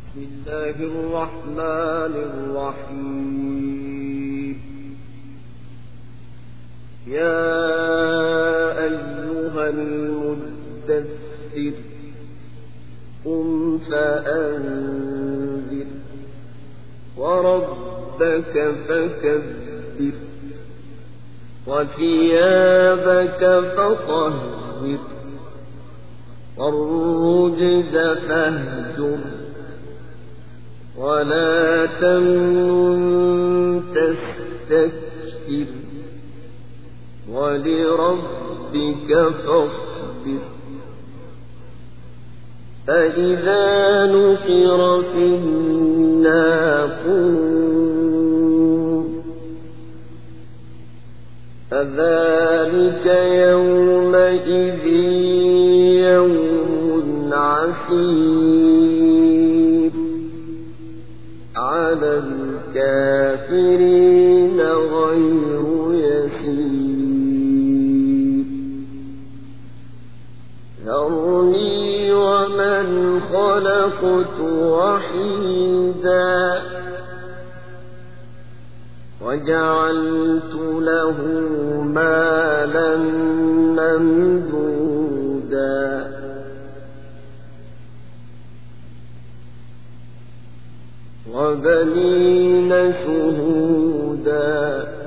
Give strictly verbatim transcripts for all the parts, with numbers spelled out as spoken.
بسم الله الرحمن الرحيم. يا أيها المدثر قم فأنذر وربك فكبر وثيابك فطهر والرجز فاهجر ولا تمنن تستكثر ولربك فاصبر. فإذا نقر في الناقور فذلك يومئذ يوم عسير على الكافرين غير يسير. ذرني ومن خلقت وحيدا وجعلت له مالا ممدودا وبنين شهودا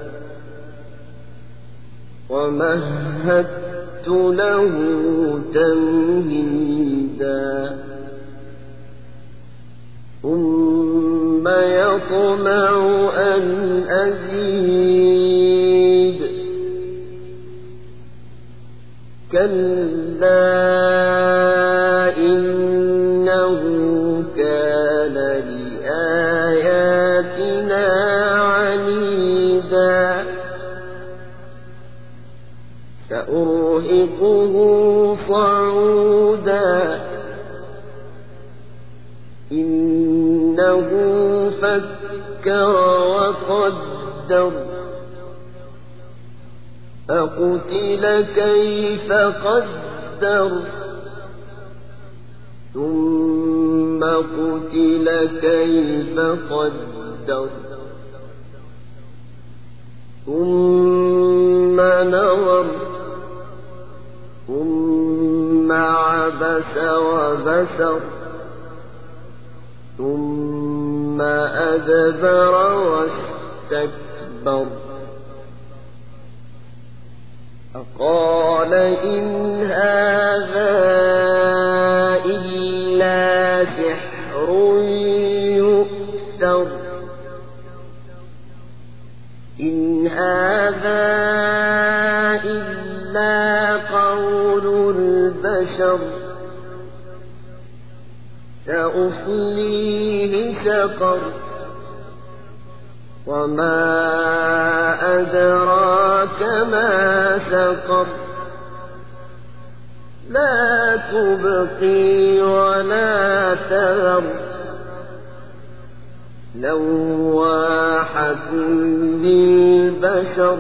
ومهدت له تمهيدا ثم يطمع أن أزيد كلا إنه كان لآياتنا عنيدا سأرهقه صعودا إنه فكر وقدر فقتل كيف قدر ثم قتل كيف قدر ثم نظر ثم عبس وبسر ثم أدبر واستكبر فقال إن هذا إلا سحر يؤثر إن هذا إلا قول البشر سأصليه سقر وما أدراك ما سقر لا تبقي ولا تذر لواحة للبشر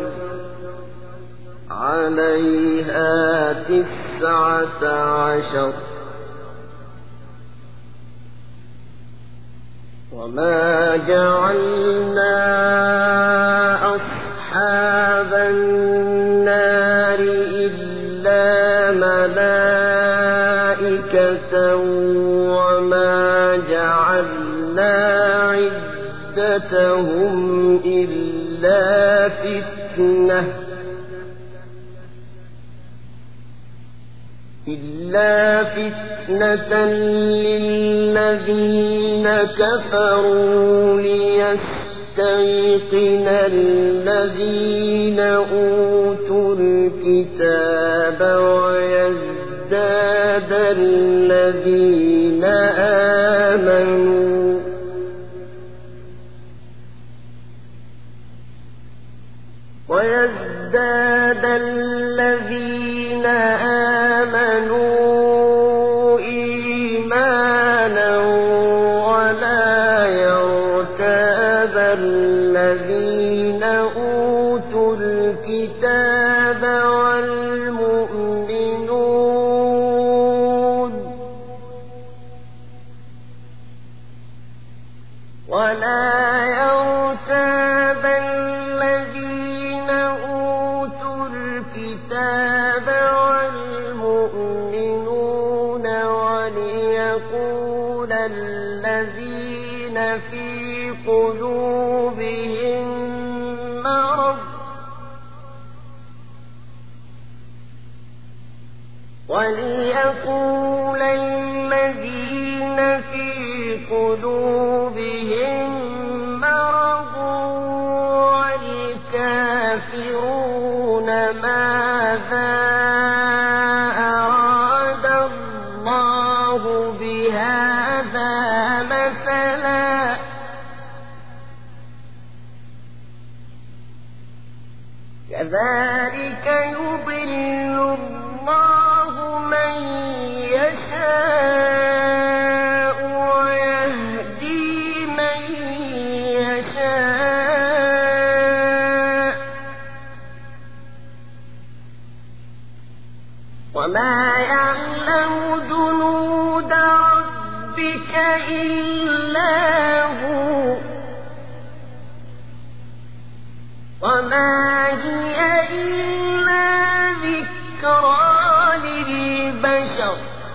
عليها تسعة عشر وما جعلنا أصحاب النار إلا ملائكة وما جعلنا عدتهم إلا فتنة إلا فتنة للذين كفروا ليستيقن الذين أوتوا الكتاب ويزداد الذين آمنوا ويزداد الذين آمنوا إيمانا ولا يرتاب الذين أوتوا الكتاب والمؤمنون ولا يرتاب الذين أوتوا الكتاب والمؤمنون وليقول الذين في قلوبهم مرض وليقول الذين في قلوبهم مرض والكافرون ماذا أراد الله بهذا مثلا كذلك يضل الله من يشاء ويهدي من يشاء وما يعلم جنود ربك إلا هو وما هي إلا ذكرى للبشر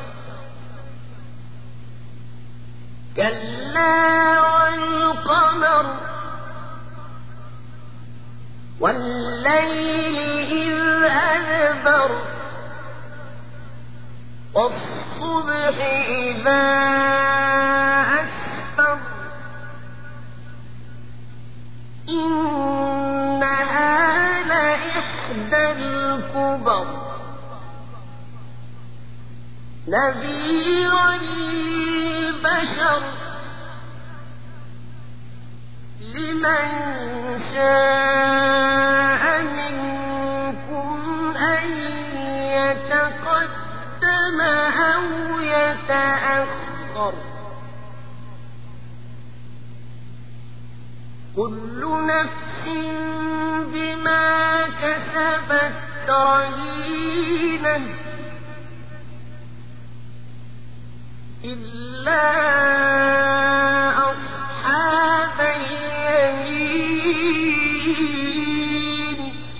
كلا والقمر والليل إذ أدبر والصبح إذا أسفر إنها لإحدى الكبر نذيرا للبشر لمن شاء منكم أن يتقدم أو يتأخر كل نفس بما كسبت رهينة إلا أصحاب اليمين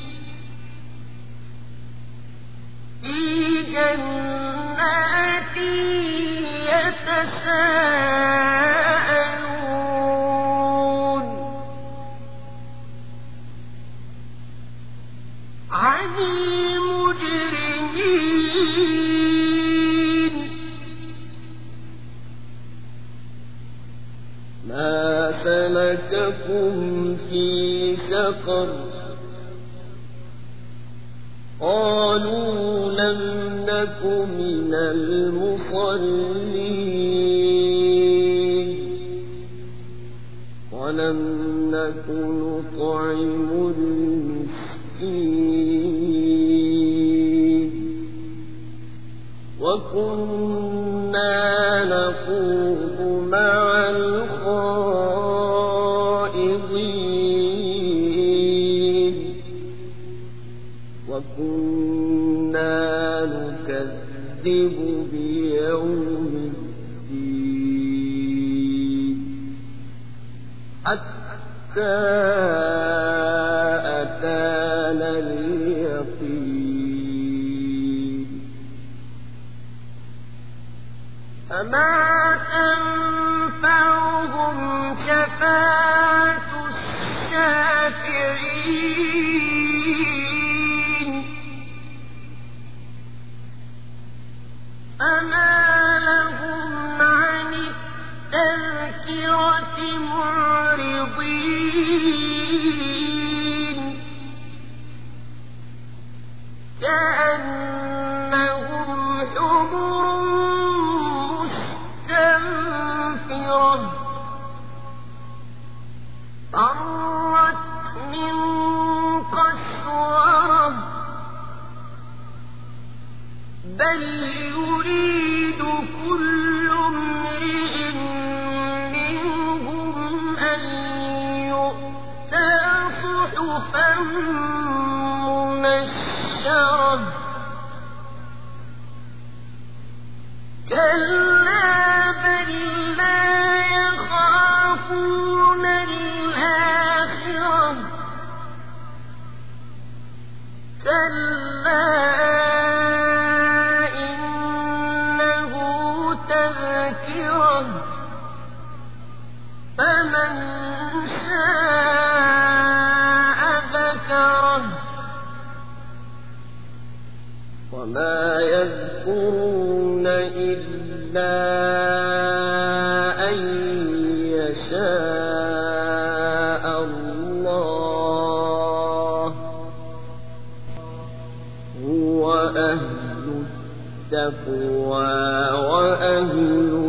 في جنات يتساءلون عن المجرمين ما سلككم في سقر قالوا لم نك من المصلين ولم نك نطعم المسكين وكنا نخوض مع الخائضين وكنا نكذب بيوم الدين حتى أتانا اليقين فما تنفعهم شفاعة الشافعين فما لهم عن التذكرة معرضين كأنهم حمر مستنفرة فرت من قسورة بل يريد كل امرئ منهم أن يؤتى صحفا منشرة كلا بل لا يخافون وما يذكرون إلا أن يشاء الله هو أهل التقوى وأهل